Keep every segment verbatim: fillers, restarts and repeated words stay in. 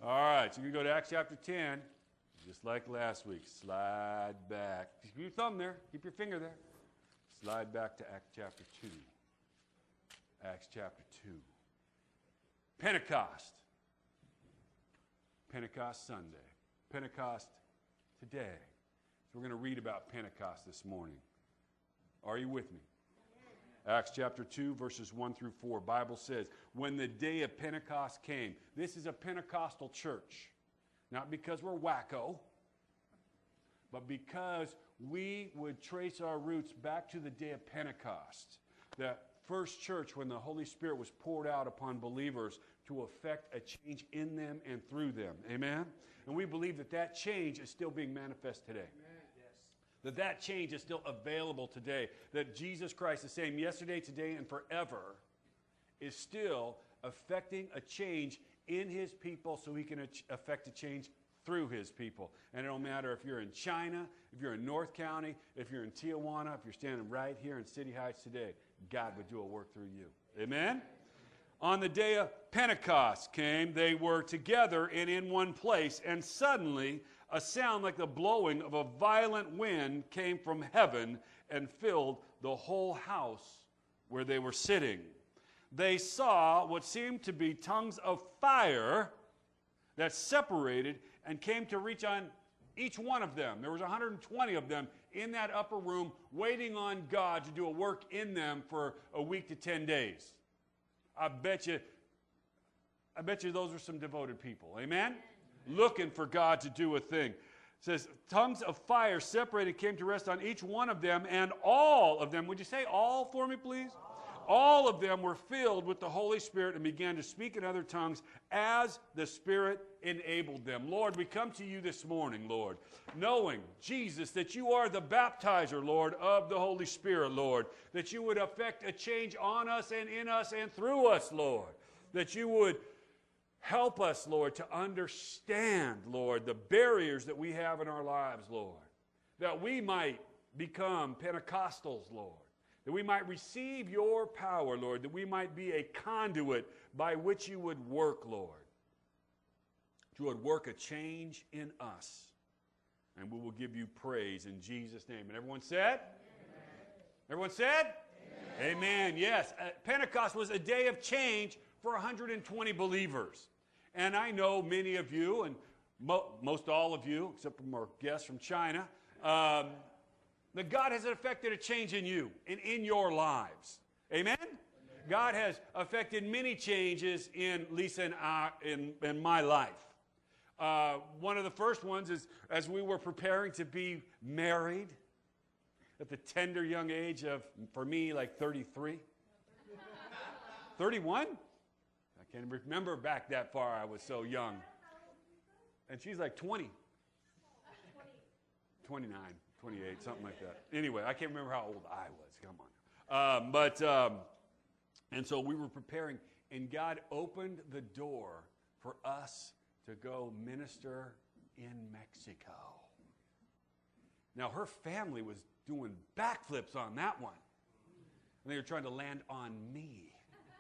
All right, so you go to Acts chapter ten, just like last week. Slide back. Keep your thumb there. Keep your finger there. Slide back to Acts chapter two. Acts chapter two. Pentecost. Pentecost Sunday. Pentecost today. So we're going to read about Pentecost this morning. Are you with me? Acts chapter two, verses one through four. Bible says, when the day of Pentecost came. This is a Pentecostal church. Not because we're wacko, but because we would trace our roots back to the day of Pentecost. That first church when the Holy Spirit was poured out upon believers to effect a change in them and through them. Amen? And we believe that that change is still being manifest today. Amen. That that change is still available today. That Jesus Christ, the same yesterday, today, and forever, is still affecting a change in his people so he can affect a change through his people. And it don't matter if you're in China, if you're in North County, if you're in Tijuana, if you're standing right here in City Heights today, God would do a work through you. Amen? On the day of Pentecost came, they were together and in one place, and suddenly a sound like the blowing of a violent wind came from heaven and filled the whole house where they were sitting. They saw what seemed to be tongues of fire that separated and came to reach on each one of them. There was one hundred twenty of them in that upper room waiting on God to do a work in them for a week to ten days. I bet you, I bet you those are some devoted people. Amen? Looking for God to do a thing. It says, tongues of fire separated came to rest on each one of them, and all of them, would you say all for me, please? All of them were filled with the Holy Spirit and began to speak in other tongues as the Spirit enabled them. Lord, we come to you this morning, Lord, knowing, Jesus, that you are the baptizer, Lord, of the Holy Spirit, Lord, that you would effect a change on us and in us and through us, Lord, that you would help us, Lord, to understand, Lord, the barriers that we have in our lives, Lord, that we might become Pentecostals, Lord, that we might receive your power, Lord, that we might be a conduit by which you would work, Lord, you would work a change in us, and we will give you praise in Jesus' name. And everyone said? Amen. Everyone said? Amen. Amen. Yes, uh, Pentecost was a day of change for one hundred twenty believers. And I know many of you, and mo- most all of you, except for our guests from China, um, that God has affected a change in you and in your lives. Amen? Amen. God has affected many changes in Lisa and I, in, in my life. Uh, one of the first ones is as we were preparing to be married at the tender young age of, for me, like thirty-three. thirty-one? I can't remember back that far. I was so young. And she's like twenty. twenty-nine, twenty-eight, something like that. Anyway, I can't remember how old I was. Come on. Um, but, um, and so we were preparing, and God opened the door for us to go minister in Mexico. Now, her family was doing backflips on that one. And they were trying to land on me.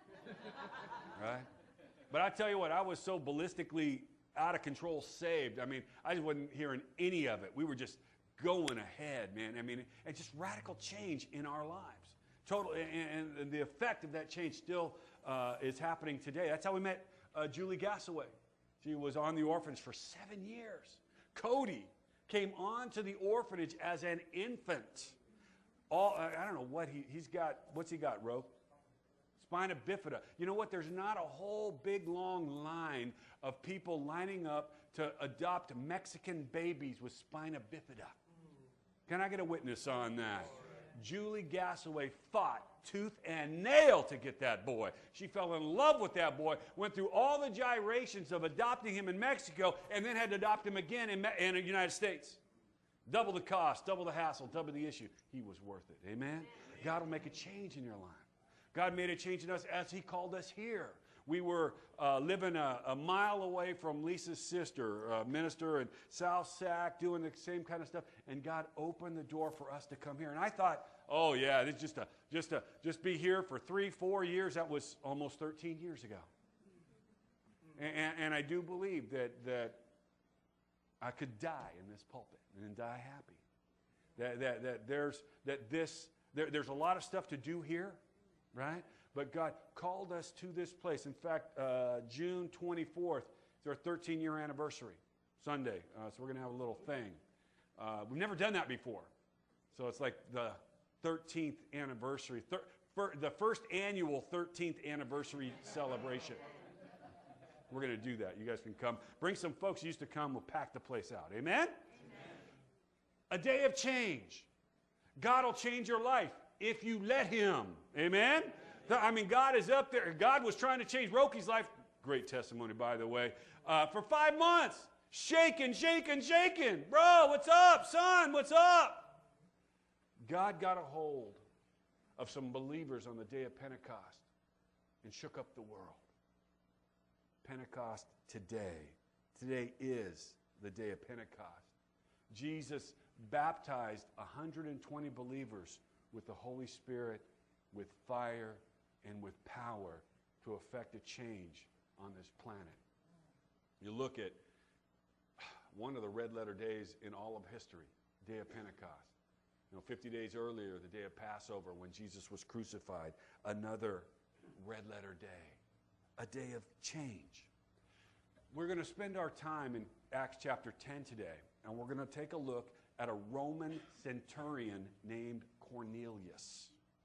Right? But I tell you what, I was so ballistically out of control saved. I mean, I just wasn't hearing any of it. We were just going ahead, man. I mean, and just radical change in our lives. Total, and, and the effect of that change still uh, is happening today. That's how we met uh, Julie Gassaway. She was on the orphanage for seven years. Cody came on to the orphanage as an infant. All I don't know what he, he's got. What's he got, Ro? Spina bifida. You know what? There's not a whole big long line of people lining up to adopt Mexican babies with spina bifida. Can I get a witness on that? Julie Gassaway fought tooth and nail to get that boy. She fell in love with that boy, went through all the gyrations of adopting him in Mexico, and then had to adopt him again in, in the United States. Double the cost, double the hassle, double the issue. He was worth it. Amen? God will make a change in your life. God made a change in us as he called us here. We were uh, living a, a mile away from Lisa's sister, uh, minister in South Sac, doing the same kind of stuff, and God opened the door for us to come here. And I thought, oh yeah, this just a, just a, just be here for three, four years. That was almost thirteen years ago. And, and I do believe that, that I could die in this pulpit and die happy. That, that, that there's, that this, there, there's a lot of stuff to do here, right? But God called us to this place. In fact, uh, June twenty-fourth is our thirteen-year anniversary, Sunday. Uh, so we're going to have a little thing. Uh, we've never done that before. So it's like the thirteenth anniversary, thir- fir- the first annual thirteenth anniversary celebration. We're going to do that. You guys can come. Bring some folks who used to come. We'll pack the place out. Amen? Amen? A day of change. God will change your life if you let Him. Amen? I mean, God is up there. God was trying to change Roki's life. Great testimony, by the way. Uh, for five months. Shaking, shaking, shaking. Bro, what's up? Son, what's up? God got a hold of some believers on the day of Pentecost and shook up the world. Pentecost today. Today is the day of Pentecost. Jesus baptized one hundred twenty believers with the Holy Spirit, with fire, and with power to effect a change on this planet. You look at one of the red letter days in all of history, day of Pentecost. You know, fifty days earlier, the day of Passover when Jesus was crucified, another red letter day, a day of change. We're going to spend our time in Acts chapter ten today, and we're going to take a look at a Roman centurion named Cornelius.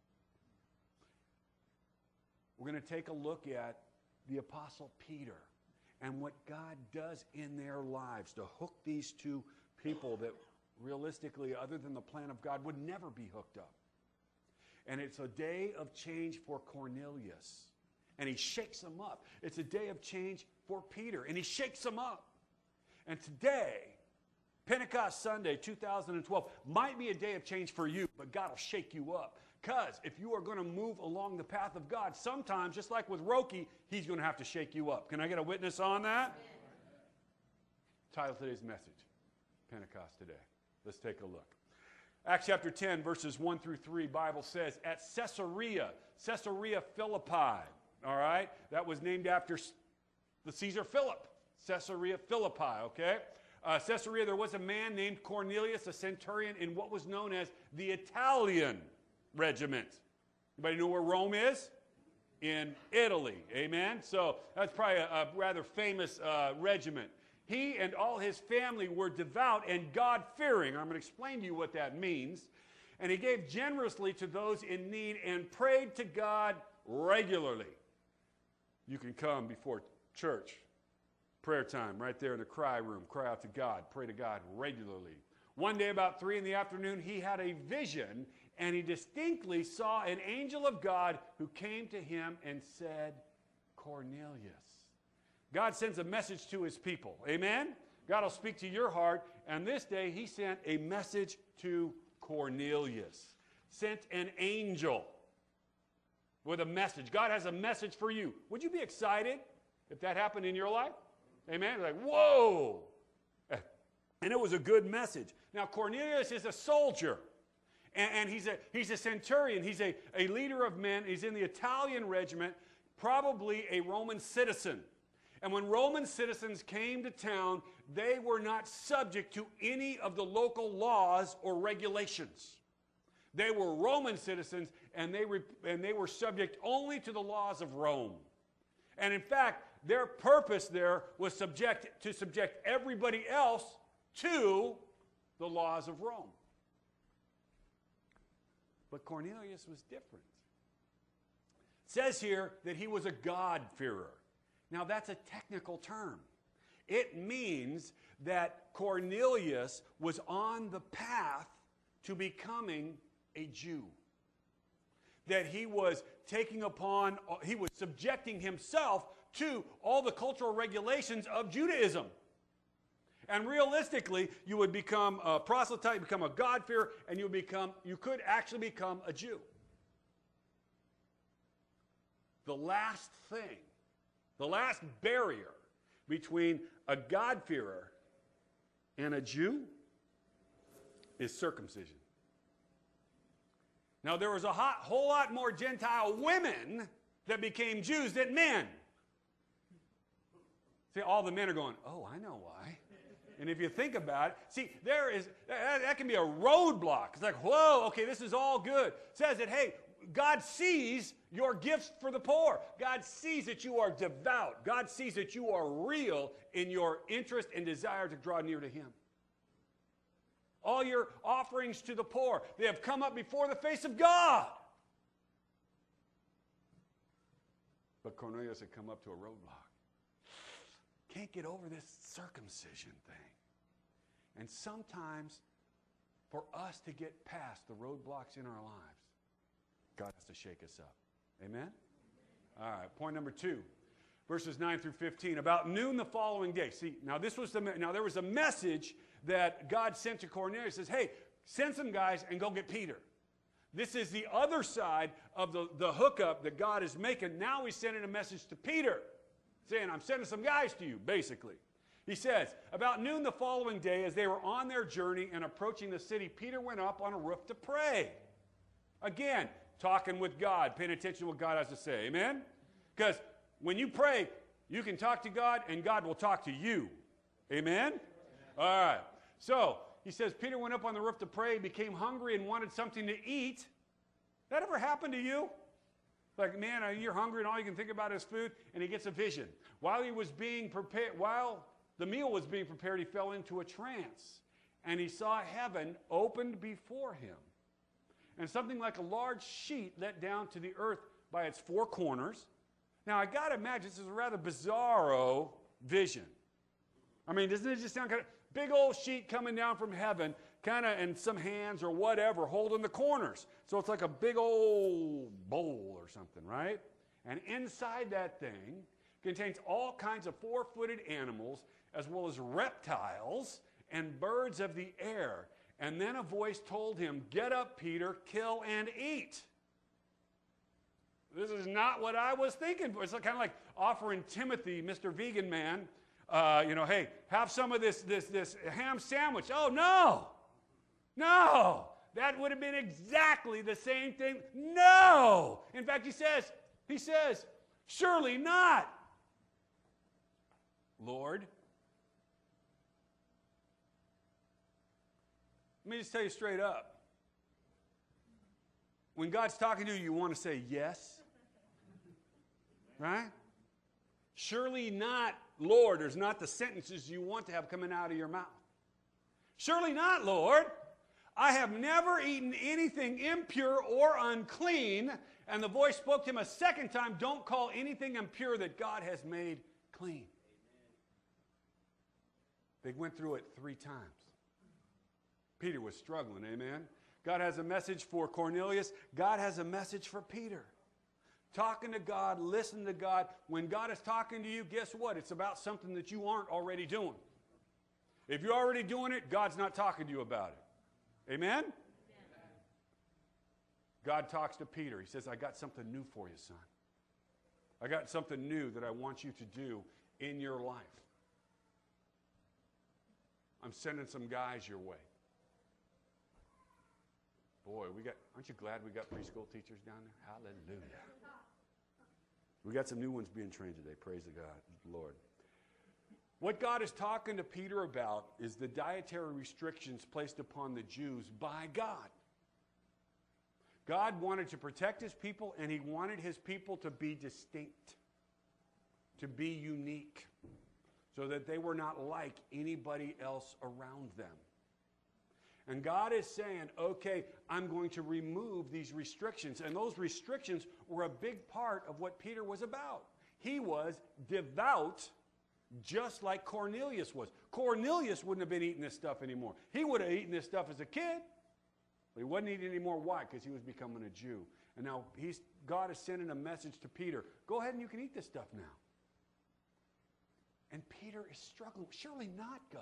We're going to take a look at the Apostle Peter and what God does in their lives to hook these two people that realistically, other than the plan of God, would never be hooked up. And it's a day of change for Cornelius. And he shakes them up. It's a day of change for Peter. And he shakes them up. And today, Pentecost Sunday two thousand twelve, might be a day of change for you, but God will shake you up. Because if you are going to move along the path of God, sometimes, just like with Roki, He's going to have to shake you up. Can I get a witness on that? Amen. Title of today's message, Pentecost today. Let's take a look. Acts chapter ten, verses one through three, Bible says, at Caesarea, Caesarea Philippi, all right? That was named after the Caesar Philip, Caesarea Philippi, okay? Uh, Caesarea, there was a man named Cornelius, a centurion in what was known as the Italian regiment. Anybody know where Rome is? In Italy, amen? So that's probably a, a rather famous uh, regiment. He and all his family were devout and God-fearing. I'm going to explain to you what that means. And he gave generously to those in need and prayed to God regularly. You can come before church, prayer time, right there in the cry room. Cry out to God. Pray to God regularly. One day about three in the afternoon, he had a vision, and he distinctly saw an angel of God who came to him and said, Cornelius. God sends a message to His people. Amen? God will speak to your heart. And this day, He sent a message to Cornelius. Sent an angel with a message. God has a message for you. Would you be excited if that happened in your life? Amen? Like, whoa! And it was a good message. Now, Cornelius is a soldier. And, and he's, a, he's a centurion. He's a, a leader of men. He's in the Italian regiment, probably a Roman citizen. And when Roman citizens came to town, they were not subject to any of the local laws or regulations. They were Roman citizens, and they, re- and they were subject only to the laws of Rome. And in fact, their purpose there was subject, to subject everybody else to the laws of Rome. But Cornelius was different. It says here that he was a God-fearer. Now, that's a technical term. It means that Cornelius was on the path to becoming a Jew. That he was taking upon, he was subjecting himself to all the cultural regulations of Judaism. And realistically, you would become a proselyte, become a God-fearer, and you would become, you could actually become a Jew. The last thing, the last barrier between a God-fearer and a Jew is circumcision. Now, there was a hot, whole lot more Gentile women that became Jews than men. See, all the men are going, oh, I know why. And if you think about it, see, there is, that, that can be a roadblock. It's like, whoa, okay, this is all good. It says that, hey, God sees your gifts for the poor. God sees that you are devout. God sees that you are real in your interest and desire to draw near to Him. All your offerings to the poor, they have come up before the face of God. But Cornelius had come up to a roadblock. Can't get over this circumcision thing. And sometimes, for us to get past the roadblocks in our lives, God has to shake us up. Amen? All right, point number two, verses nine through fifteen. About noon the following day. See, now this was the now there was a message that God sent to Cornelius. Says, hey, send some guys and go get Peter. This is the other side of the, the hookup that God is making. Now He's sending a message to Peter, saying, I'm sending some guys to you, basically. He says, about noon the following day, as they were on their journey and approaching the city, Peter went up on a roof to pray. Again, talking with God, paying attention to what God has to say. Amen? Because when you pray, you can talk to God, and God will talk to you. Amen? All right. So, he says, Peter went up on the roof to pray, became hungry, and wanted something to eat. That ever happened to you? Like, man, you're hungry, and all you can think about is food, and he gets a vision. While he was being prepared, while the meal was being prepared, he fell into a trance, and he saw heaven opened before him, and something like a large sheet let down to the earth by its four corners. Now, I got to imagine this is a rather bizarro vision. I mean, doesn't it just sound kind of big old sheet coming down from heaven, kind of, and some hands or whatever holding the corners. So it's like a big old bowl or something, right? And inside that thing contains all kinds of four-footed animals, as well as reptiles and birds of the air. And then a voice told him, get up, Peter, kill and eat. This is not what I was thinking. It's kind of like offering Timothy, Mister Vegan Man, uh, you know, hey, have some of this, this, this ham sandwich. Oh, no. No. That would have been exactly the same thing. No. In fact, he says, he says, surely not, Lord. Let me just tell you straight up. When God's talking to you, you want to say yes. Right? Surely not, Lord, is not the sentences you want to have coming out of your mouth. Surely not, Lord. I have never eaten anything impure or unclean. And the voice spoke to him a second time, don't call anything impure that God has made clean. They went through it three times. Peter was struggling, amen? God has a message for Cornelius. God has a message for Peter. Talking to God, listening to God. When God is talking to you, guess what? It's about something that you aren't already doing. If you're already doing it, God's not talking to you about it. Amen? Amen? God talks to Peter. He says, I got something new for you, son. I got something new that I want you to do in your life. I'm sending some guys your way. Boy, we got, aren't you glad we got preschool teachers down there? Hallelujah. We got some new ones being trained today. Praise the God, Lord. What God is talking to Peter about is the dietary restrictions placed upon the Jews by God. God wanted to protect his people, and he wanted his people to be distinct, to be unique, so that they were not like anybody else around them. And God is saying, okay, I'm going to remove these restrictions. And those restrictions were a big part of what Peter was about. He was devout, just like Cornelius was. Cornelius wouldn't have been eating this stuff anymore. He would have eaten this stuff as a kid, but he wasn't eating anymore. Why? Because he was becoming a Jew. And now he's, God is sending a message to Peter. Go ahead and you can eat this stuff now. And Peter is struggling. Surely not, God.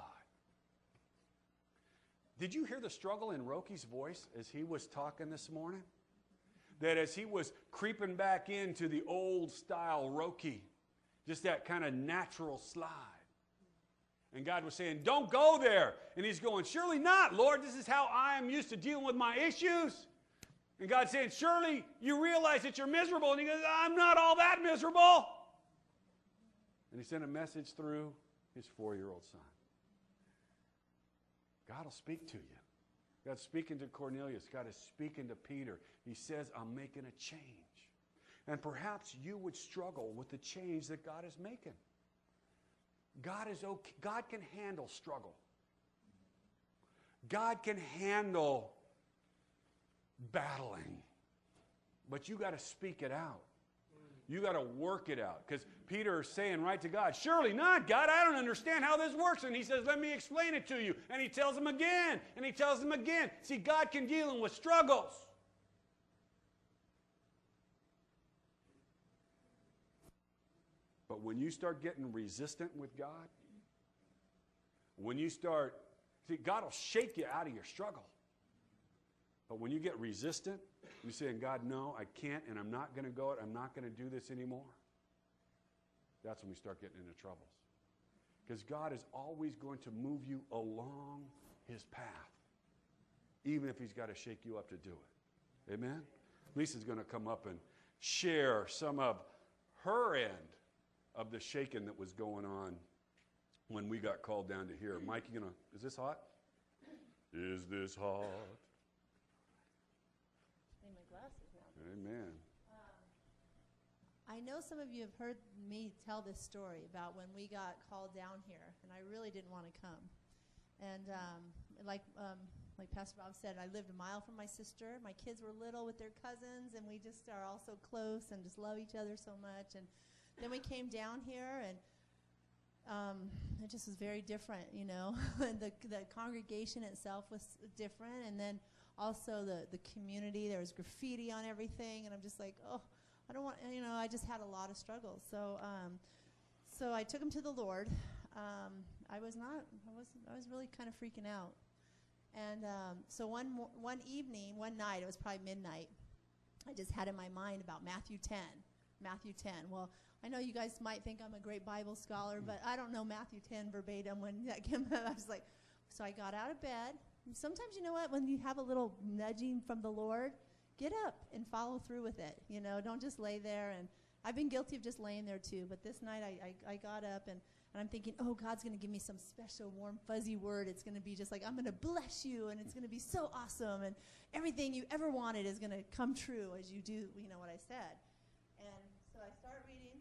Did you hear the struggle in Roki's voice as he was talking this morning? That as he was creeping back into the old style Roki, just that kind of natural slide. And God was saying, don't go there. And he's going, surely not, Lord. This is how I am used to dealing with my issues. And God's saying, surely you realize that you're miserable. And he goes, I'm not all that miserable. And he sent a message through his four-year-old son. God will speak to you. God's speaking to Cornelius. God is speaking to Peter. He says, I'm making a change. And perhaps you would struggle with the change that God is making. God is okay. God can handle struggle. God can handle battling. But you got to speak it out. You got to work it out. Because Peter is saying right to God, surely not, God, I don't understand how this works. And he says, let me explain it to you. And he tells him again, and he tells him again. See, God can deal with struggles. But when you start getting resistant with God, when you start, see, God will shake you out of your struggle. But when you get resistant, you're saying, God, no, I can't, and I'm not going to go it. I'm not going to do this anymore. That's when we start getting into troubles. Because God is always going to move you along his path, even if he's got to shake you up to do it. Amen? Lisa's going to come up and share some of her end of the shaking that was going on when we got called down to here. Mike, you gonna, is this hot? Is this hot? Amen. Um, I know some of you have heard me tell this story about when we got called down here, and I really didn't want to come. And um, like um, like Pastor Bob said, I lived a mile from my sister. My kids were little with their cousins, and we just are all so close and just love each other so much. And then we came down here, and um, it just was very different, you know. the the congregation itself was different, and then also the, the community, there was graffiti on everything, and I'm just like, oh, I don't want, you know, I just had a lot of struggles. So um, so I took him to the Lord. Um, I was not, I was I was really kind of freaking out. And um, so one mo- one evening, one night, it was probably midnight, I just had in my mind about Matthew ten. Matthew ten. Well, I know you guys might think I'm a great Bible scholar, but I don't know Matthew ten verbatim when that came out. I was like, so I got out of bed. And sometimes, you know what, when you have a little nudging from the Lord, get up and follow through with it. You know, don't just lay there. And I've been guilty of just laying there too. But this night I, I, I got up and, and I'm thinking, oh, God's going to give me some special warm, fuzzy word. It's going to be just like, I'm going to bless you, and it's going to be so awesome. And everything you ever wanted is going to come true as you do, you know, what I said. And so I start reading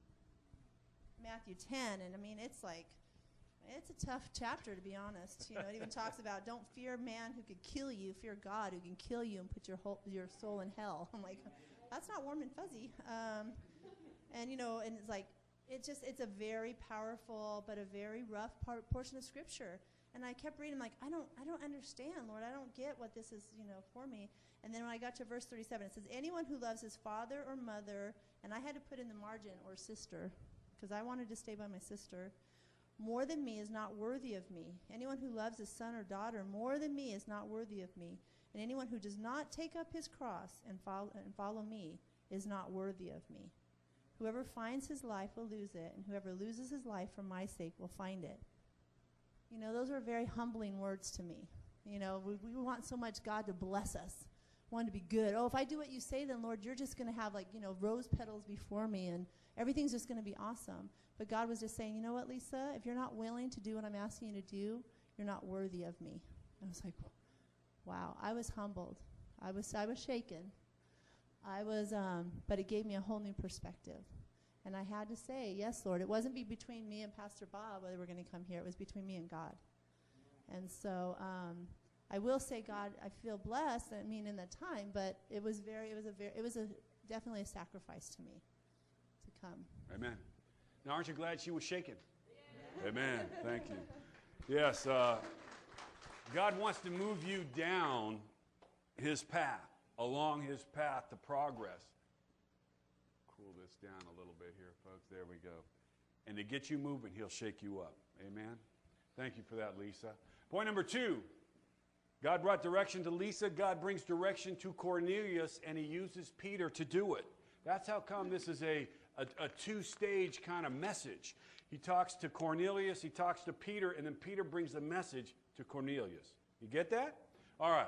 Matthew ten, and I mean, it's like, it's a tough chapter, to be honest. You know, it even talks about don't fear man who could kill you, fear God who can kill you and put your whole, your soul in hell. I'm like, that's not warm and fuzzy. Um, and, you know, and it's like, it just, it's a very powerful but a very rough part, portion of Scripture. And I kept reading, like, I don't, I don't understand, Lord. I don't get what this is, you know, for me. And then when I got to verse thirty-seven, it says, anyone who loves his father or mother, and I had to put in the margin, or sister, because I wanted to stay by my sister, more than me is not worthy of me. Anyone who loves his son or daughter more than me is not worthy of me. And anyone who does not take up his cross and follow, and follow me is not worthy of me. Whoever finds his life will lose it, and whoever loses his life for my sake will find it. You know, those are very humbling words to me. You know, we, we want so much God to bless us. We want to be good. Oh, if I do what you say, then, Lord, you're just going to have, like, you know, rose petals before me, and everything's just going to be awesome. But God was just saying, you know what, Lisa? If you're not willing to do what I'm asking you to do, you're not worthy of me. I was like, wow. I was humbled. I was I was shaken. I was, um, but it gave me a whole new perspective. And I had to say, yes, Lord. It wasn't be between me and Pastor Bob whether we're going to come here. It was between me and God. And so um, I will say, God, I feel blessed. I mean, in that time, but it was very, it was a very, it was a definitely a sacrifice to me to come. Amen. Now, aren't you glad she was shaken? Yeah. Amen. Thank you. Yes, uh, God wants to move you down his path, along his path to progress. Cool this down a little bit here, folks. There we go. And to get you moving, he'll shake you up. Amen. Thank you for that, Lisa. Point number two. God brought direction to Lisa. God brings direction to Cornelius, and he uses Peter to do it. That's how come this is a A, a two-stage kind of message. He talks to Cornelius, he talks to Peter, and then Peter brings the message to Cornelius. You get that? All right.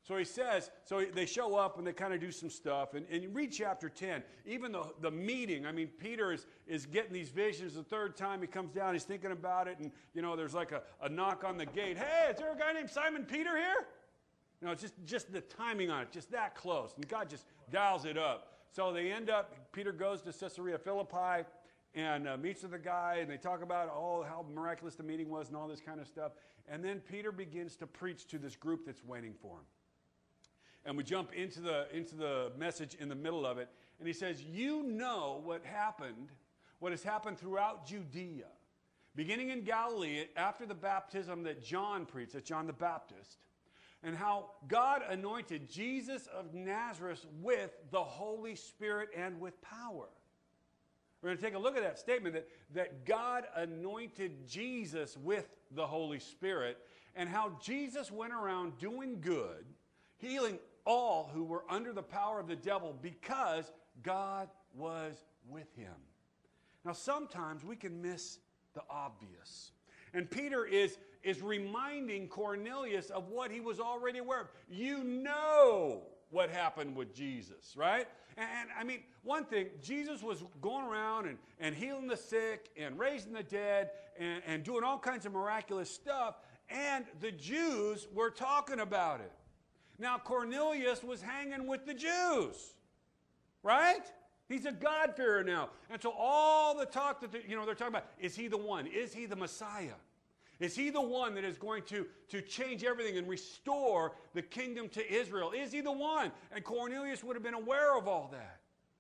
So he says, so they show up and they kind of do some stuff. And, and you read chapter ten, even the, the meeting, I mean, Peter is, is getting these visions. The third time he comes down, he's thinking about it. And, you know, there's like a, a knock on the gate. Hey, is there a guy named Simon Peter here? You know, it's just, just the timing on it, just that close. And God just dials it up. So they end up, Peter goes to Caesarea Philippi and uh, meets with the guy. And they talk about, oh, how miraculous the meeting was and all this kind of stuff. And then Peter begins to preach to this group that's waiting for him. And we jump into the, into the message in the middle of it. And he says, you know what happened, what has happened throughout Judea, beginning in Galilee after the baptism that John preached, that's John the Baptist, and how God anointed Jesus of Nazareth with the Holy Spirit and with power. We're going to take a look at that statement that, that God anointed Jesus with the Holy Spirit, and how Jesus went around doing good, healing all who were under the power of the devil because God was with him. Now, sometimes we can miss the obvious. And Peter is, is reminding Cornelius of what he was already aware of. You know what happened with Jesus, right? And, and I mean, one thing, Jesus was going around and, and healing the sick and raising the dead and, and doing all kinds of miraculous stuff, and the Jews were talking about it. Now, Cornelius was hanging with the Jews, right? He's a God-fearer now. And so all the talk that, the, you know, they're talking about, is he the one? Is he the Messiah? Is he the one that is going to, to change everything and restore the kingdom to Israel? Is he the one? And Cornelius would have been aware of all that.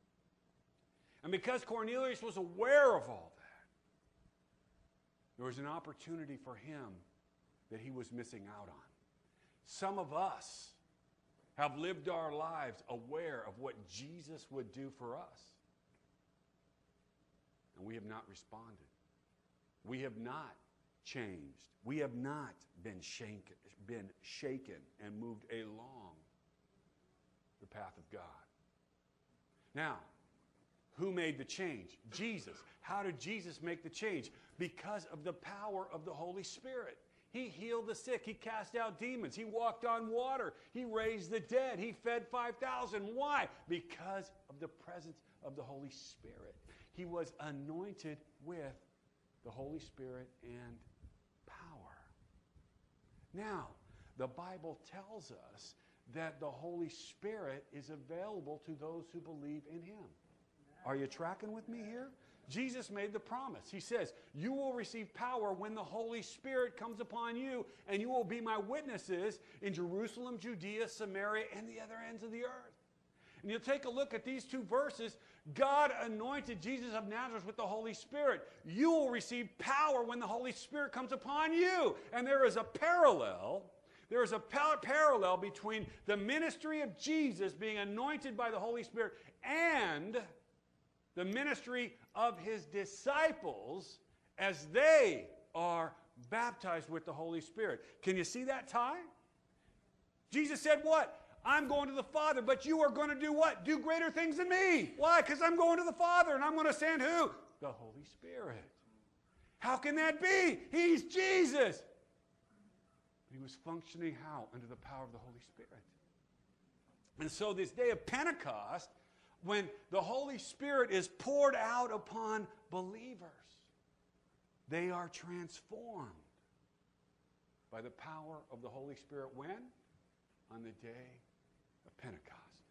And because Cornelius was aware of all that, there was an opportunity for him that he was missing out on. Some of us have lived our lives aware of what Jesus would do for us. And we have not responded. We have not changed. We have not been shaken, been shaken and moved along the path of God. Now, who made the change? Jesus. How did Jesus make the change? Because of the power of the Holy Spirit. He healed the sick. He cast out demons. He walked on water. He raised the dead. He fed five thousand. Why? Because of the presence of the Holy Spirit. He was anointed with the Holy Spirit and power. Now, the Bible tells us that the Holy Spirit is available to those who believe in him. Are you tracking with me here? Jesus made the promise. He says, you will receive power when the Holy Spirit comes upon you, and you will be my witnesses in Jerusalem, Judea, Samaria, and the other ends of the earth. And you'll take a look at these two verses. God anointed Jesus of Nazareth with the Holy Spirit. You will receive power when the Holy Spirit comes upon you. And there is a parallel. There is a par- parallel between the ministry of Jesus being anointed by the Holy Spirit and the ministry of his disciples as they are baptized with the Holy Spirit. Can you see that tie? Jesus said what? I'm going to the Father, but you are going to do what? Do greater things than me. Why? Because I'm going to the Father, and I'm going to send who? The Holy Spirit. How can that be? He's Jesus. But he was functioning how? Under the power of the Holy Spirit. And so this day of Pentecost, when the Holy Spirit is poured out upon believers, they are transformed by the power of the Holy Spirit. When? On the day of Pentecost.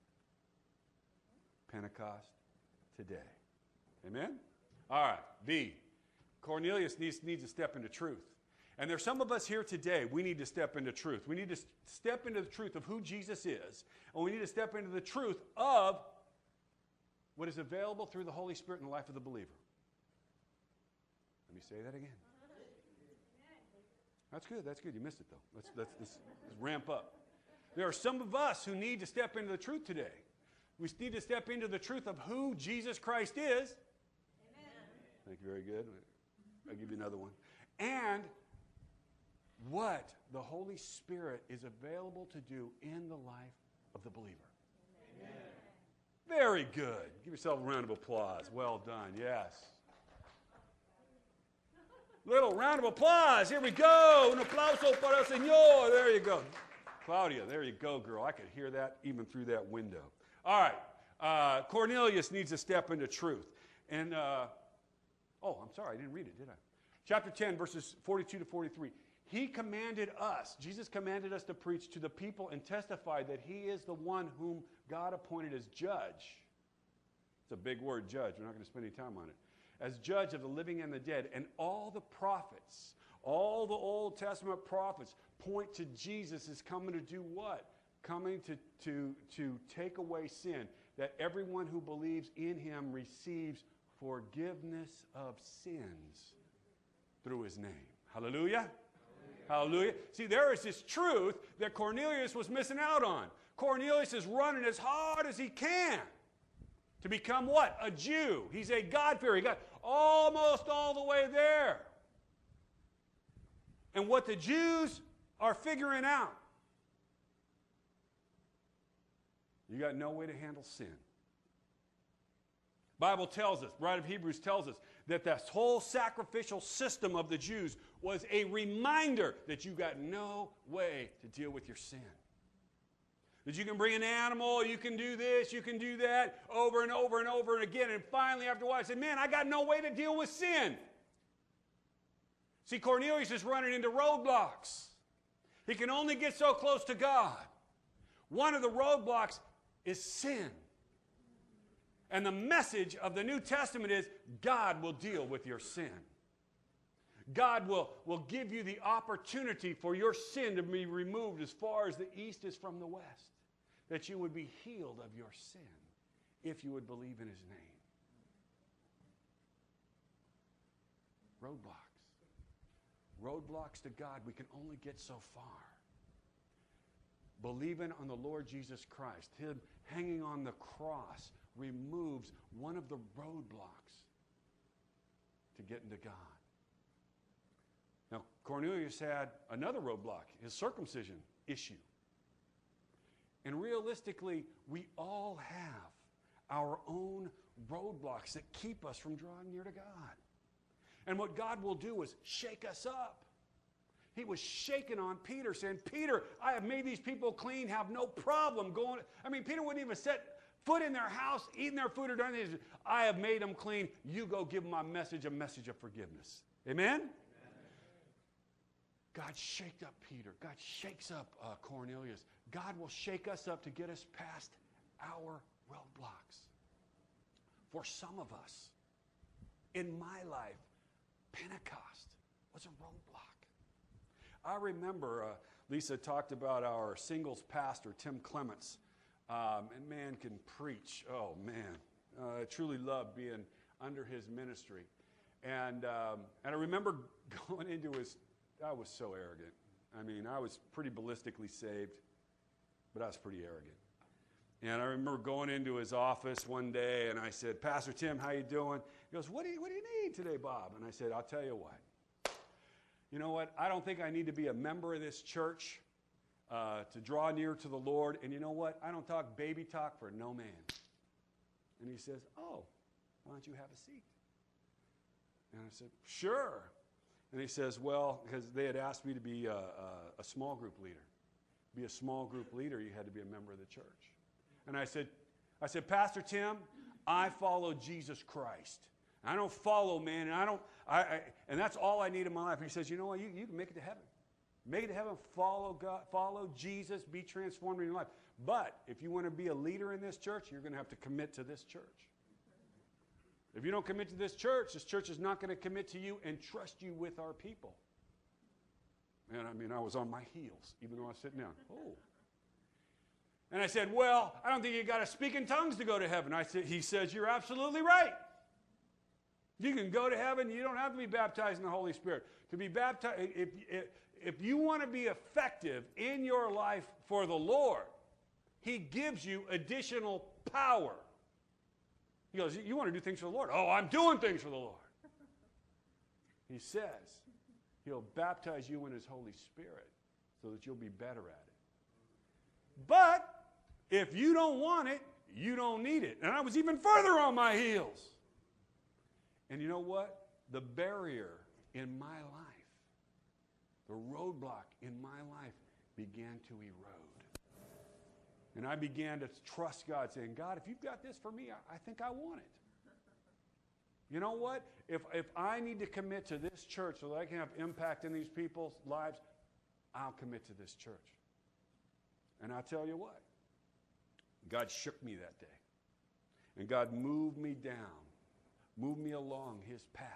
Pentecost today. Amen? All right. B. Cornelius needs, needs to step into truth. And there's some of us here today, we need to step into truth. We need to step into the truth of who Jesus is. And we need to step into the truth of what is available through the Holy Spirit in the life of the believer. Let me say that again. That's good. That's good. You missed it, though. Let's, let's, let's, let's ramp up. There are some of us who need to step into the truth today. We need to step into the truth of who Jesus Christ is. Amen. Thank you. Very good. I'll give you another one. And what the Holy Spirit is available to do in the life of the believer. Amen. Very good. Give yourself a round of applause. Well done. Yes. Little round of applause. Here we go. Un aplauso para el Señor. There you go. Claudia, there you go, girl. I could hear that even through that window. All right. Uh, Cornelius needs to step into truth. And, uh, oh, I'm sorry, I didn't read it, did I? Chapter ten, verses forty-two to forty-three. He commanded us, Jesus commanded us to preach to the people and testify that he is the one whom God appointed as judge. It's a big word, judge. We're not going to spend any time on it. As judge of the living and the dead. And all the prophets, all the Old Testament prophets point to Jesus as coming to do what? Coming to, to, to take away sin. That everyone who believes in him receives forgiveness of sins through his name. Hallelujah. Hallelujah. See, there is this truth that Cornelius was missing out on. Cornelius is running as hard as he can to become what? A Jew. He's a God-fearer. He got almost all the way there. And what the Jews are figuring out, you got no way to handle sin. Bible tells us, writer of Hebrews tells us, that this whole sacrificial system of the Jews was a reminder that you got no way to deal with your sin. That you can bring an animal, you can do this, you can do that, over and over and over and again. And finally, after a while, I said, man, I got no way to deal with sin. See, Cornelius is running into roadblocks. He can only get so close to God. One of the roadblocks is sin. And the message of the New Testament is God will deal with your sin. God will, will give you the opportunity for your sin to be removed as far as the east is from the west. That you would be healed of your sin if you would believe in his name. Roadblocks. Roadblocks to God, we can only get so far. Believing on the Lord Jesus Christ, him hanging on the cross, removes one of the roadblocks to getting to God. Now, Cornelius had another roadblock, his circumcision issue. And realistically, we all have our own roadblocks that keep us from drawing near to God. And what God will do is shake us up. He was shaking on Peter, saying, Peter, I have made these people clean, have no problem going. I mean, Peter wouldn't even set foot in their house, eating their food or doing anything. I have made them clean. You go give them my message, a message of forgiveness. Amen? Amen. God shaked up Peter. God shakes up uh, Cornelius. God will shake us up to get us past our roadblocks. For some of us, in my life, Pentecost was a roadblock. I remember uh, Lisa talked about our singles pastor, Tim Clements. Um, and man can preach. Oh, man. Uh, I truly love being under his ministry. And, um, and I remember going into his, I was so arrogant. I mean, I was pretty ballistically saved, but I was pretty arrogant. And I remember going into his office one day, and I said, Pastor Tim, how you doing? He goes, what do you, what do you need today, Bob? And I said, I'll tell you what. You know what? I don't think I need to be a member of this church uh, to draw near to the Lord. And you know what? I don't talk baby talk for no man. And he says, oh, why don't you have a seat? And I said, sure. And he says, well, because they had asked me to be a, a, a small group leader. Be a small group leader, you had to be a member of the church. And I said, I said, Pastor Tim, I follow Jesus Christ. I don't follow man, and I don't, I, I, and that's all I need in my life. And he says, you know what, you, you can make it to heaven. Make it to heaven, follow God, follow Jesus, be transformed in your life. But if you want to be a leader in this church, you're going to have to commit to this church. If you don't commit to this church, this church is not going to commit to you and trust you with our people. And I mean, I was on my heels, even though I was sitting down. Oh. And I said, well, I don't think you got to speak in tongues to go to heaven. I said, he says, you're absolutely right. You can go to heaven. You don't have to be baptized in the Holy Spirit. To be baptized, if, if, if you want to be effective in your life for the Lord, he gives you additional power. He goes, you want to do things for the Lord? Oh, I'm doing things for the Lord. He says he'll baptize you in his Holy Spirit so that you'll be better at it. But if you don't want it, you don't need it. And I was even further on my heels. And you know what? The barrier in my life, the roadblock in my life began to erode. And I began to trust God, saying, God, if you've got this for me, I, I think I want it. You know what? If, if I need to commit to this church so that I can have impact in these people's lives, I'll commit to this church. And I'll tell you what, God shook me that day. And God moved me down, moved me along his path.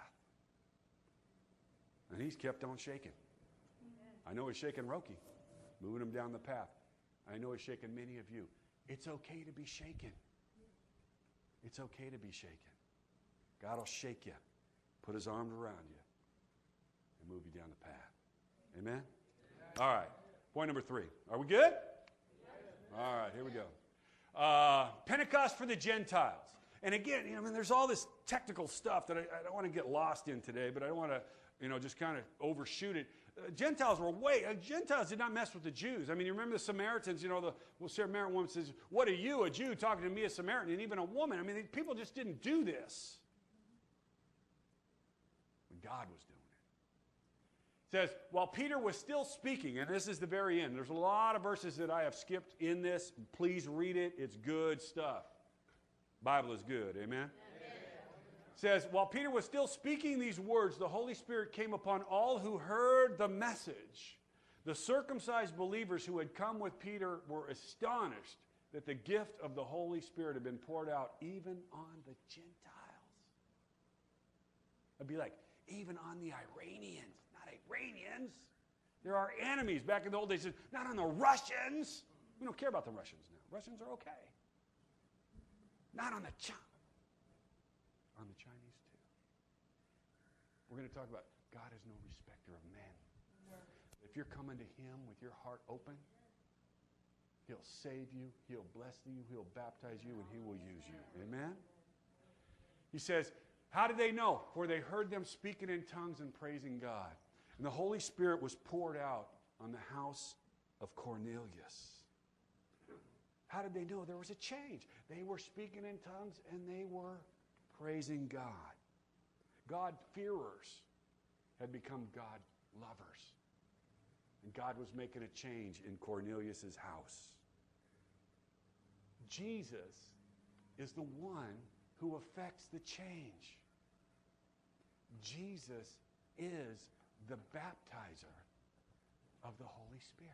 And he's kept on shaking. I know he's shaking Roki, moving him down the path. I know he's shaking many of you. It's okay to be shaken. It's okay to be shaken. God will shake you, put his arms around you, and move you down the path. Amen? All right. Point number three. Are we good? All right, here we go. Uh, Pentecost for the Gentiles. And again, you know, I mean, there's all this technical stuff that I, I don't want to get lost in today, but I don't want to, you know, just kind of overshoot it. Uh, Gentiles were way, uh, Gentiles did not mess with the Jews. I mean, you remember the Samaritans, you know, the well, Samaritan woman says, what are you, a Jew, talking to me, a Samaritan, and even a woman? I mean, people just didn't do this. When God was doing it. It says, while Peter was still speaking, and this is the very end, there's a lot of verses that I have skipped in this. Please read it. It's good stuff. Bible is good. Amen? It says, while Peter was still speaking these words, the Holy Spirit came upon all who heard the message. The circumcised believers who had come with Peter were astonished that the gift of the Holy Spirit had been poured out even on the Gentiles. I'd be like, even on the Iranians, not Iranians. They're our enemies. Back in the old days, not on the Russians. We don't care about the Russians now. Russians are okay. Not on the Ch- on the Chinese too. We're going to talk about God is no respecter of men. If you're coming to him with your heart open, he'll save you, he'll bless you, he'll baptize you, and he will use you. Amen? He says, how did they know? For they heard them speaking in tongues and praising God. And the Holy Spirit was poured out on the house of Cornelius. How did they know? There was a change. They were speaking in tongues and they were praising God. God-fearers had become God lovers. And God was making a change in Cornelius' house. Jesus is the one who affects the change. Jesus is the baptizer of the Holy Spirit.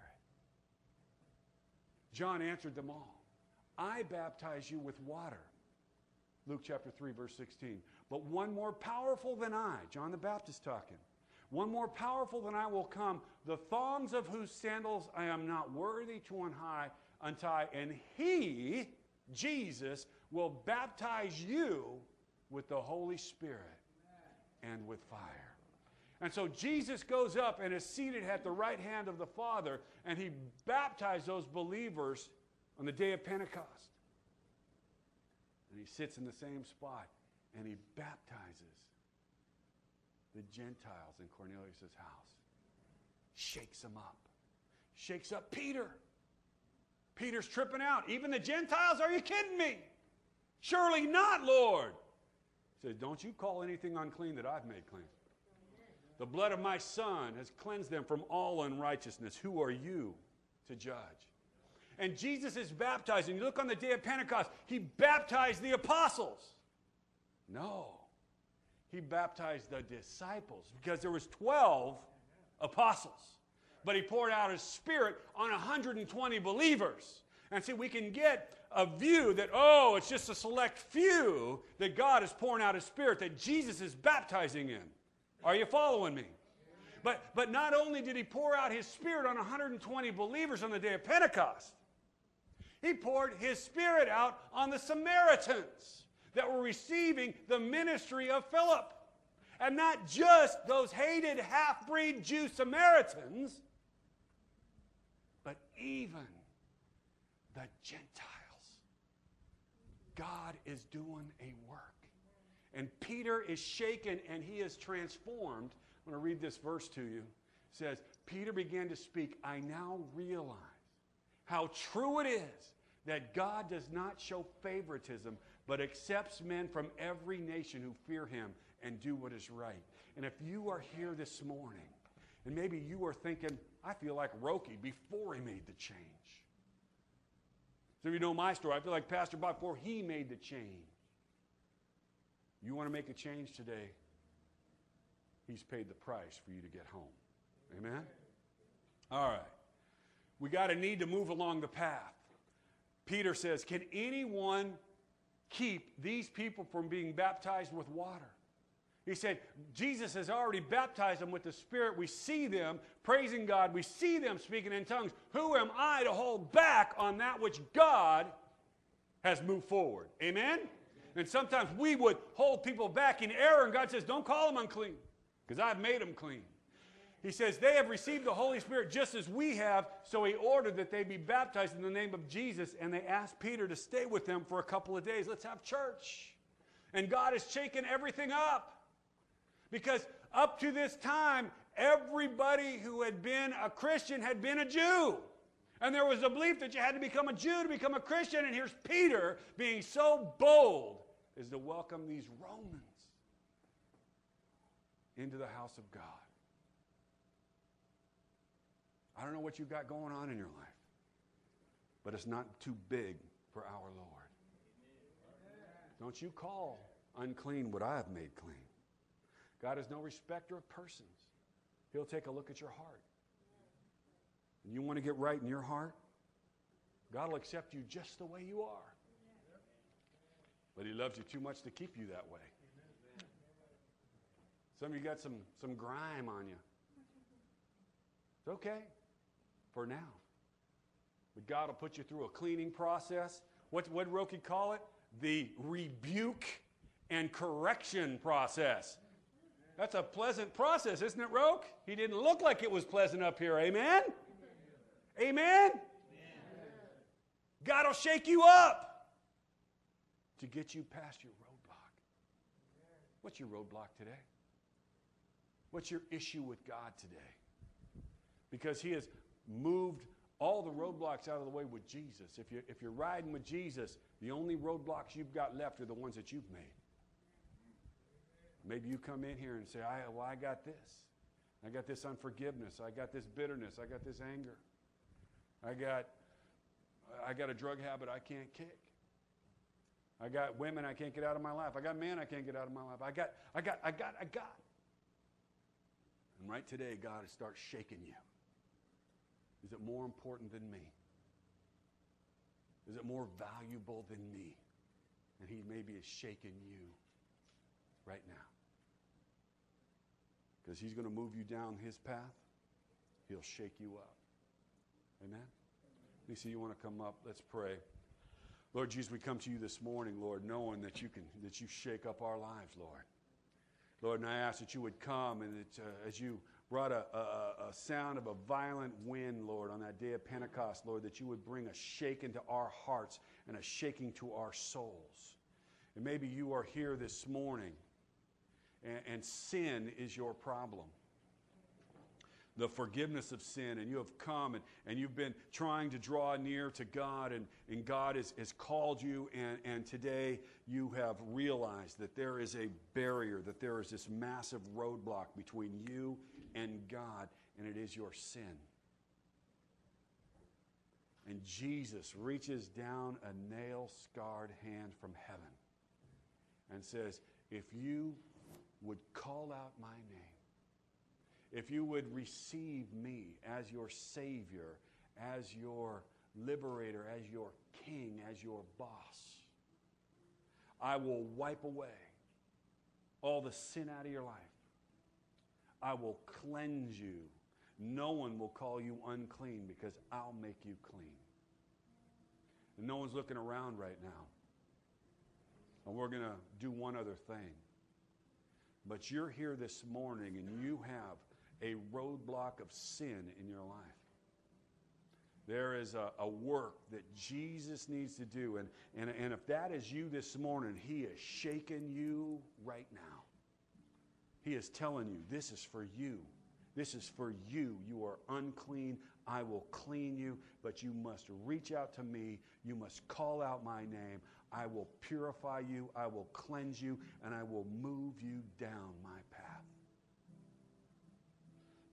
John answered them all. I baptize you with water. Luke chapter three, verse sixteen. But one more powerful than I, John the Baptist talking, one more powerful than I will come, the thongs of whose sandals I am not worthy to untie, untie, and he, Jesus, will baptize you with the Holy Spirit and with fire. And so Jesus goes up and is seated at the right hand of the Father, and he baptized those believers on the day of Pentecost. And he sits in the same spot, and he baptizes the Gentiles in Cornelius' house. Shakes them up. Shakes up Peter. Peter's tripping out. Even the Gentiles? Are you kidding me? Surely not, Lord. He says, don't you call anything unclean that I've made clean. The blood of my Son has cleansed them from all unrighteousness. Who are you to judge? And Jesus is baptizing. You look on the day of Pentecost, he baptized the apostles. No. He baptized the disciples because there was twelve apostles. But he poured out his Spirit on one hundred twenty believers. And see, we can get a view that, oh, it's just a select few that God is pouring out his Spirit, that Jesus is baptizing in. Are you following me? But, but not only did he pour out his Spirit on one hundred twenty believers on the day of Pentecost, he poured his Spirit out on the Samaritans that were receiving the ministry of Philip. And not just those hated half-breed Jew Samaritans, but even the Gentiles. God is doing a work. And Peter is shaken and he is transformed. I'm going to read this verse to you. It says, Peter began to speak, I now realize how true it is that God does not show favoritism, but accepts men from every nation who fear him and do what is right. And if you are here this morning And maybe you are thinking, I feel like Roki before he made the change. So if you know my story, I feel like Pastor Bob before he made the change. You want to make a change today? He's paid the price for you to get home. Amen? All right. We got a need to move along the path. Peter says, can anyone keep these people from being baptized with water? He said, Jesus has already baptized them with the Spirit. We see them praising God. We see them speaking in tongues. Who am I to hold back on that which God has moved forward? Amen? And sometimes we would hold people back in error, and God says, don't call them unclean, because I've made them clean. He says, they have received the Holy Spirit just as we have, so he ordered that they be baptized in the name of Jesus, and they asked Peter to stay with them for a couple of days. Let's have church. And God has shaken everything up. Because up to this time, everybody who had been a Christian had been a Jew. And there was a belief that you had to become a Jew to become a Christian. And here's Peter being so bold as to welcome these Romans into the house of God. I don't know what you've got going on in your life, but it's not too big for our Lord. Don't you call unclean what I have made clean. God is no respecter of persons. He'll take a look at your heart. And you want to get right in your heart? God will accept you just the way you are. But he loves you too much to keep you that way. Some of you got some, some grime on you. It's okay for now. But God will put you through a cleaning process. What what did Roki call it? The rebuke and correction process. That's a pleasant process, isn't it, Roke? He didn't look like it was pleasant up here. Amen? Amen? Amen? God will shake you up to get you past your roadblock. What's your roadblock today? What's your issue with God today? Because he has moved all the roadblocks out of the way with Jesus. If you're, if you're riding with Jesus, the only roadblocks you've got left are the ones that you've made. Maybe you come in here and say, I, well, I got this. I got this unforgiveness. I got this bitterness. I got this anger. I got, I got a drug habit I can't kick. I got women I can't get out of my life. I got men I can't get out of my life. I got, I got, I got, I got. And right today, God has started shaking you. Is it more important than me? Is it more valuable than me? And he maybe is shaking you right now. Because he's going to move you down his path. He'll shake you up. Amen? Lisa, you want to come up? Let's pray. Lord Jesus, we come to you this morning, Lord, knowing that you can, that you shake up our lives, Lord. Lord, and I ask that you would come and that uh, as you brought a, a, a sound of a violent wind, Lord, on that day of Pentecost, Lord, that you would bring a shaking to our hearts and a shaking to our souls. And maybe you are here this morning and, and sin is your problem. The forgiveness of sin, and you have come and, and you've been trying to draw near to God, and, and God has, has called you, and, and today you have realized that there is a barrier, that there is this massive roadblock between you and God, and it is your sin. And Jesus reaches down a nail-scarred hand from heaven and says, if you would call out my name, if you would receive me as your Savior, as your liberator, as your king, as your boss, I will wipe away all the sin out of your life. I will cleanse you. No one will call you unclean because I'll make you clean. And no one's looking around right now. And we're going to do one other thing. But you're here this morning and you have a roadblock of sin in your life. There is a, a work that Jesus needs to do. And, and, and if that is you this morning, he is shaking you right now. He is telling you, this is for you. This is for you. You are unclean. I will clean you, but you must reach out to me. You must call out my name. I will purify you. I will cleanse you, and I will move you down my path.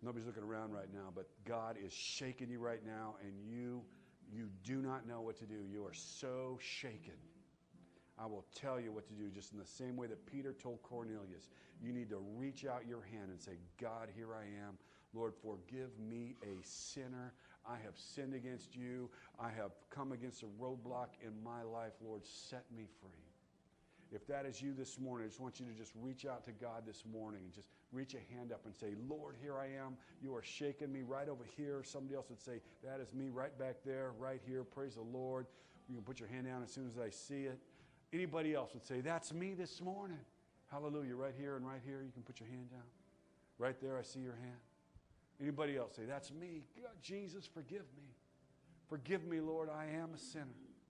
Nobody's looking around right now, but God is shaking you right now, and you, you do not know what to do. You are so shaken. I will tell you what to do, just in the same way that Peter told Cornelius. You need to reach out your hand and say, God, here I am. Lord, forgive me, a sinner. I have sinned against you. I have come against a roadblock in my life. Lord, set me free. If that is you this morning, I just want you to just reach out to God this morning and just reach a hand up and say, Lord, here I am. You are shaking me right over here. Somebody else would say, that is me right back there, right here. Praise the Lord. You can put your hand down as soon as I see it. Anybody else would say, that's me this morning. Hallelujah. Right here and right here. You can put your hand down. Right there, I see your hand. Anybody else say, that's me. God, Jesus, forgive me. Forgive me, Lord. I am a sinner.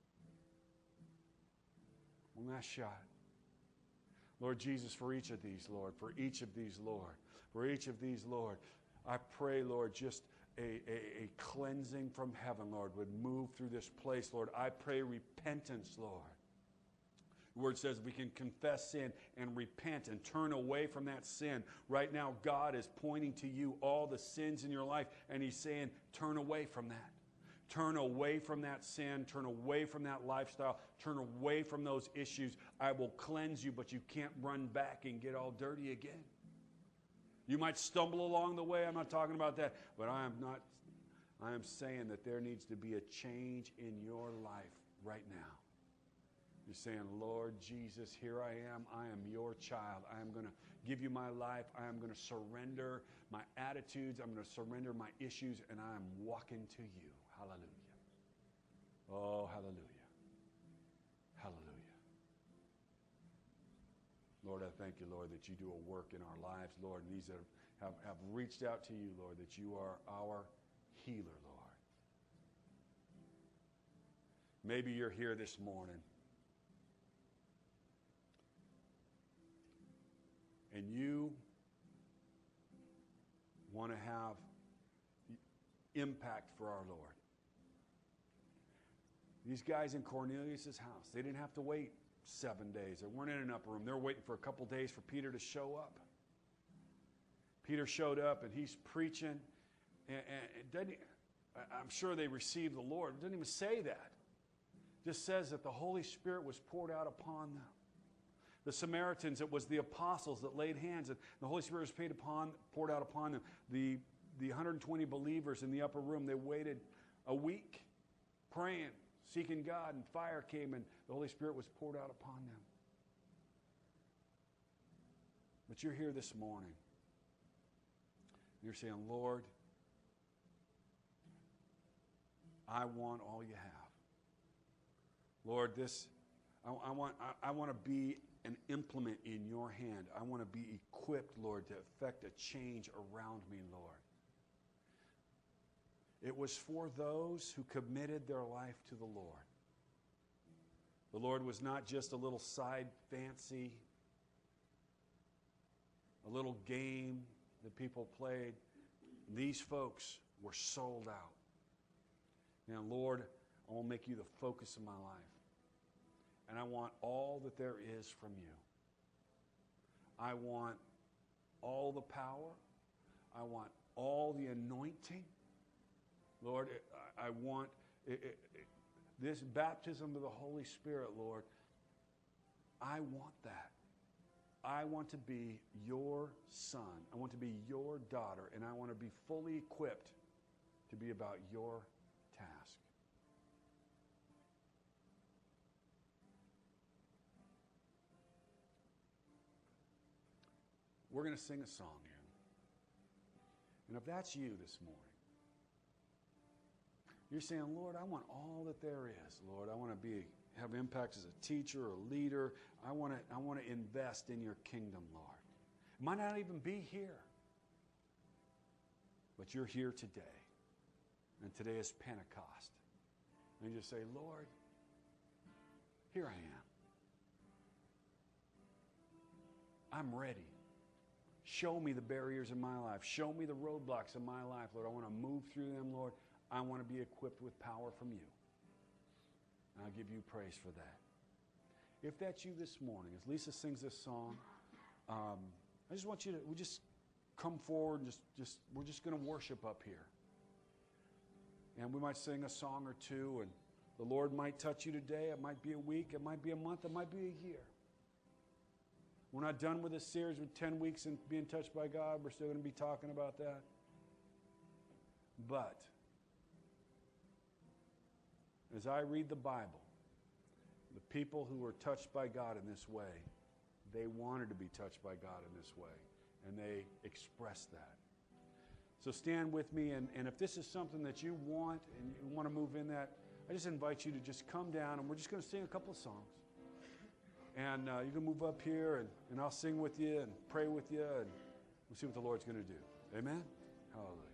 One last shot. Lord Jesus, for each of these, Lord, for each of these, Lord, for each of these, Lord, I pray, Lord, just a, a, a cleansing from heaven, Lord, would move through this place, Lord. I pray repentance, Lord. The word says we can confess sin and repent and turn away from that sin. Right now, God is pointing to you all the sins in your life, and He's saying, turn away from that. Turn away from that sin. Turn away from that lifestyle. Turn away from those issues. I will cleanse you, but you can't run back and get all dirty again. You might stumble along the way. I'm not talking about that. But I am not, I am saying that there needs to be a change in your life right now. You're saying, Lord Jesus, here I am. I am your child. I am going to give you my life. I am going to surrender my attitudes. I'm going to surrender my issues, and I am walking to you. Hallelujah. Oh, hallelujah. Hallelujah. Lord, I thank you, Lord, that you do a work in our lives, Lord, and these that have, have reached out to you, Lord, that you are our healer, Lord. Maybe you're here this morning, and you want to have impact for our Lord. These guys in Cornelius' house, they didn't have to wait seven days. They weren't in an upper room. They were waiting for a couple days for Peter to show up. Peter showed up, and he's preaching. And, and it doesn't, I'm sure they received the Lord. It doesn't even say that. It just says that the Holy Spirit was poured out upon them. The Samaritans, it was the apostles that laid hands, and the Holy Spirit was paid upon, poured out upon them. The, the one hundred twenty believers in the upper room, they waited a week praying, seeking God, and fire came, and the Holy Spirit was poured out upon them. But you're here this morning. You're saying, Lord, I want all you have. Lord, this, I, I want, I, I want to be an implement in your hand. I want to be equipped, Lord, to effect a change around me, Lord. It was for those who committed their life to the Lord. The Lord was not just a little side fancy, a little game that people played. These folks were sold out. Now, Lord, I want to make you the focus of my life. And I want all that there is from you. I want all the power. I want all the anointing. Lord, I want it, it, it, this baptism of the Holy Spirit, Lord. I want that. I want to be your son. I want to be your daughter. And I want to be fully equipped to be about your task. We're going to sing a song here. And if that's you this morning, you're saying, Lord, I want all that there is. Lord, I want to be have impact as a teacher or a leader. I want to I want to invest in your kingdom, Lord. It might not even be here. But you're here today. And today is Pentecost. And you just say, Lord, here I am. I'm ready. Show me the barriers in my life. Show me the roadblocks in my life, Lord. I want to move through them, Lord. I want to be equipped with power from you. And I'll give you praise for that. If that's you this morning, as Lisa sings this song, um, I just want you to, we just come forward and just, just we're just going to worship up here. And we might sing a song or two, and the Lord might touch you today. It might be a week. It might be a month. It might be a year. We're not done with this series with ten weeks and being touched by God. We're still going to be talking about that. But as I read the Bible, the people who were touched by God in this way, they wanted to be touched by God in this way, and they expressed that. So stand with me, and, and if this is something that you want and you want to move in that, I just invite you to just come down, and we're just going to sing a couple of songs. And uh, you can move up here, and, and I'll sing with you and pray with you, and we'll see what the Lord's going to do. Amen? Hallelujah.